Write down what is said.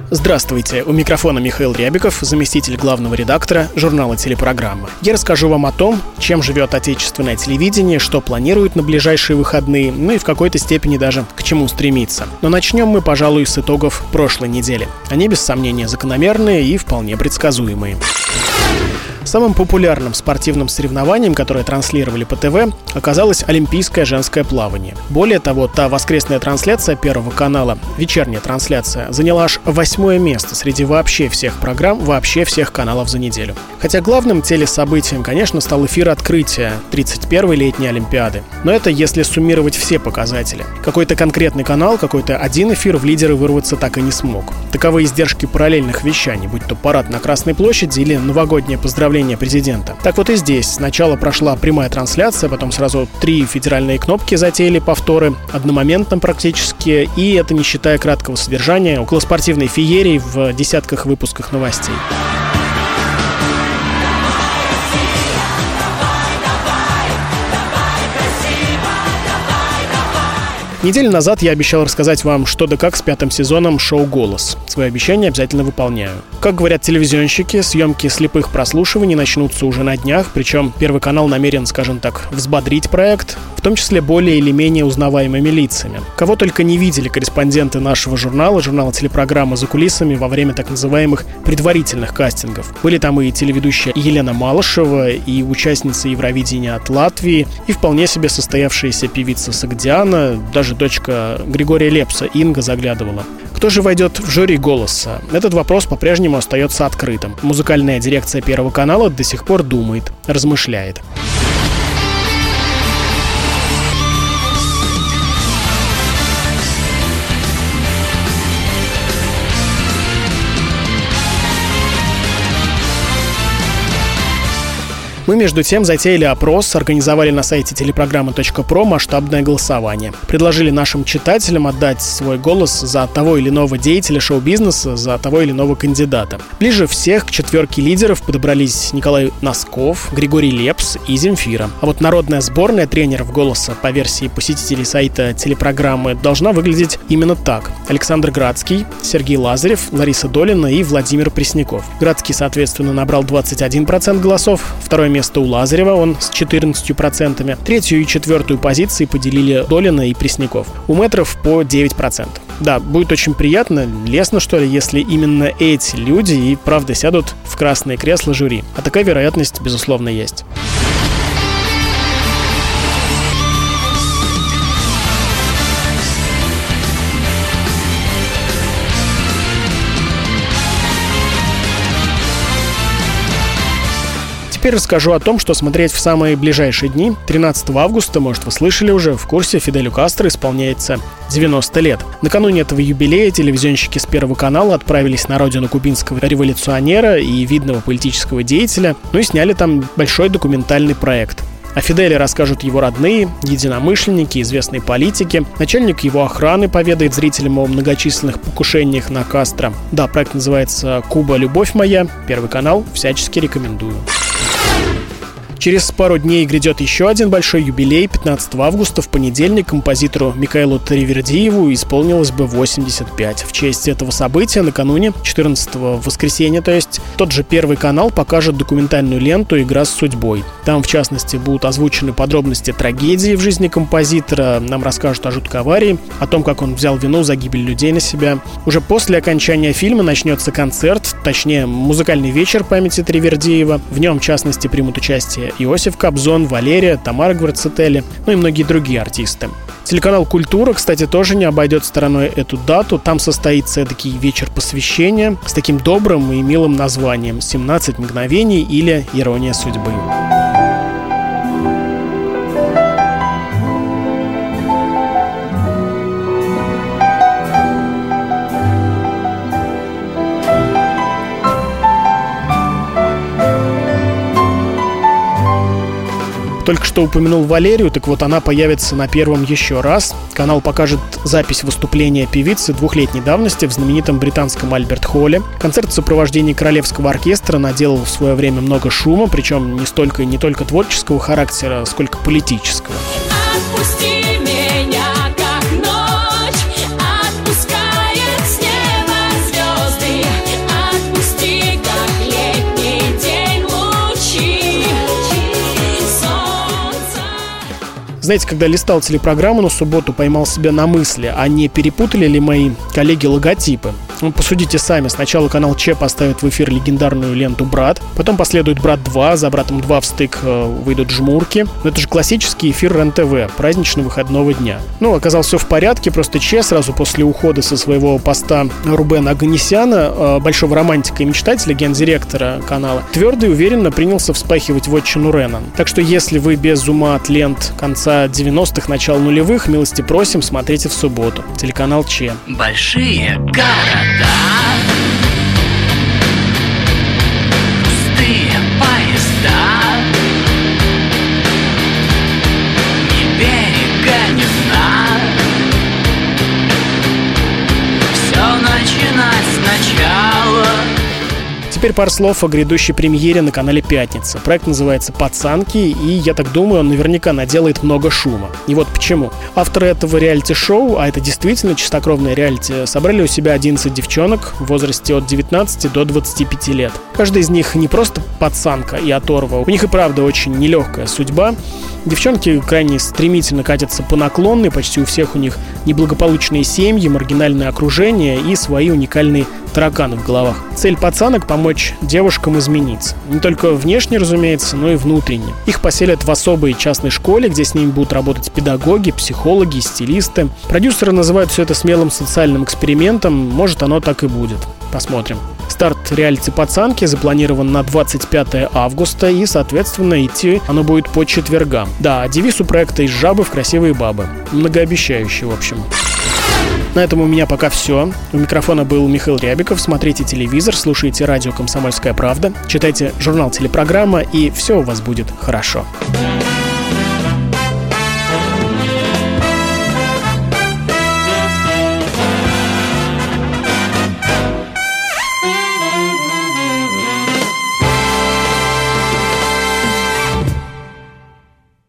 Здравствуйте, у микрофона Михаил Рябиков, заместитель главного редактора журнала «Телепрограмма». Я расскажу вам о том, чем живет отечественное телевидение, что планирует на ближайшие выходные, ну и в какой-то степени даже к чему стремиться. Но начнем мы, пожалуй, с итогов прошлой недели. Они, без сомнения, закономерные и вполне предсказуемые. Самым популярным спортивным соревнованием, которое транслировали по ТВ, оказалось олимпийское женское плавание. Более того, та воскресная трансляция Первого канала, вечерняя трансляция, заняла аж 8-е место среди вообще всех программ, вообще всех каналов за неделю. Хотя главным телесобытием, конечно, стал эфир открытия 31-й летней Олимпиады. Но это если суммировать все показатели. Какой-то конкретный канал, какой-то один эфир в лидеры вырваться так и не смог. Таковы издержки параллельных вещаний, будь то парад на Красной площади или новогоднее поздравление президента. Так вот и здесь. Сначала прошла прямая трансляция, потом сразу 3 федеральные кнопки затеяли повторы, одномоментно практически, и это не считая краткого содержания, околоспортивной феерии в десятках выпусках новостей. Неделю назад я обещал рассказать вам, что да как с 5-м сезоном шоу «Голос». Свои обещания обязательно выполняю. Как говорят телевизионщики, съемки слепых прослушиваний начнутся уже на днях, причем Первый канал намерен, скажем так, взбодрить проект, в том числе более или менее узнаваемыми лицами. Кого только не видели корреспонденты нашего журнала «Телепрограмма» за кулисами во время так называемых предварительных кастингов. Были там и телеведущая Елена Малышева, и участница Евровидения от Латвии, и вполне себе состоявшаяся певица Согдиана, даже дочка Григория Лепса, Инга, заглядывала. Кто же войдет в жюри «Голоса»? Этот вопрос по-прежнему остается открытым. Музыкальная дирекция Первого канала до сих пор думает, размышляет. Мы, между тем, затеяли опрос, организовали на сайте телепрограмма.про масштабное голосование. Предложили нашим читателям отдать свой голос за того или иного деятеля шоу-бизнеса, за того или иного кандидата. Ближе всех к четверке лидеров подобрались Николай Носков, Григорий Лепс и Земфира. А вот народная сборная тренеров «Голоса» по версии посетителей сайта телепрограммы должна выглядеть именно так. Александр Градский, Сергей Лазарев, Лариса Долина и Владимир Пресняков. Градский, соответственно, набрал 21% голосов, второе место у Лазарева, он с 14%. Третью и четвертую позиции поделили Долина и Пресняков. У мэтров по 9%. Да, будет очень приятно, лестно, что ли, если именно эти люди и правда сядут в красные кресла жюри. А такая вероятность, безусловно, есть. Теперь расскажу о том, что смотреть в самые ближайшие дни. 13 августа, может, вы слышали уже, в курсе, Фиделю Кастро исполняется 90 лет. Накануне этого юбилея телевизионщики с Первого канала отправились на родину кубинского революционера и видного политического деятеля, ну и сняли там большой документальный проект. О Фиделе расскажут его родные, единомышленники, известные политики. Начальник его охраны поведает зрителям о многочисленных покушениях на Кастро. Да, проект называется «Куба. Любовь моя». Первый канал, всячески рекомендую. Через пару дней грядет еще один большой юбилей. 15 августа, в понедельник, композитору Микаэлу Таривердиеву исполнилось бы 85. В честь этого события накануне, 14-го, воскресенья, то есть, тот же Первый канал покажет документальную ленту «Игра с судьбой». Там, в частности, будут озвучены подробности трагедии в жизни композитора, нам расскажут о жуткой аварии, о том, как он взял вину за гибель людей на себя. Уже после окончания фильма начнется концерт, точнее, музыкальный вечер памяти Таривердиева. В нем, в частности, примут участие Иосиф Кобзон, Валерия, Тамара Гварцетели, ну и многие другие артисты. Телеканал «Культура», кстати, тоже не обойдет стороной эту дату. Там состоится эдакий вечер посвящения с таким добрым и милым названием «17 мгновений» или «Ирония судьбы». Только что упомянул Валерию, так вот она появится на Первом еще раз. Канал покажет запись выступления певицы 2-летней давности в знаменитом британском Альберт-Холле. Концерт в сопровождении Королевского оркестра наделал в свое время много шума, причем не только творческого характера, сколько политического. Отпусти меня, как ночь отпускает с неба звезды. Знаете, когда листал телепрограмму на субботу, поймал себя на мысли, а не перепутали ли мои коллеги логотипы? Ну, посудите сами. Сначала канал Че поставит в эфир легендарную ленту «Брат», потом последует «Брат 2», за «Братом 2» в стык выйдут «Жмурки». Но это же классический эфир РЕН-ТВ, празднично-выходного дня. Ну, оказалось, все в порядке, просто Че сразу после ухода со своего поста Рубена Оганесяна, большого романтика и мечтателя, гендиректора канала, твердо и уверенно принялся вспахивать вотчину Рена. Так что если вы без ума от лент конца 90-х, начала нулевых, милости просим, смотрите в субботу. Телеканал Че. Большие города, пустые поезда, ни берега, ни дна. Все начинать сначала. Теперь пару слов о грядущей премьере на канале «Пятница». Проект называется «Пацанки», и, я так думаю, он наверняка наделает много шума. И вот почему. Авторы этого реалити-шоу, а это действительно чистокровное реалити, собрали у себя 11 девчонок в возрасте от 19 до 25 лет. Каждая из них не просто пацанка и оторва, у них и правда очень нелегкая судьба. Девчонки крайне стремительно катятся по наклонной, почти у всех у них неблагополучные семьи, маргинальное окружение и свои уникальные тараканы в головах. Цель пацанок — помочь девушкам измениться. Не только внешне, разумеется, но и внутренне. Их поселят в особой частной школе, где с ними будут работать педагоги, психологи, стилисты. Продюсеры называют все это смелым социальным экспериментом. Может, оно так и будет. Посмотрим. Старт реалити «Пацанки» запланирован на 25 августа, и, соответственно, идти оно будет по четвергам. Да, девиз у проекта «Из жабы в красивые бабы». Многообещающий, в общем. На этом у меня пока все. У микрофона был Михаил Рябиков. Смотрите телевизор, слушайте радио «Комсомольская правда», читайте журнал «Телепрограмма», и все у вас будет хорошо.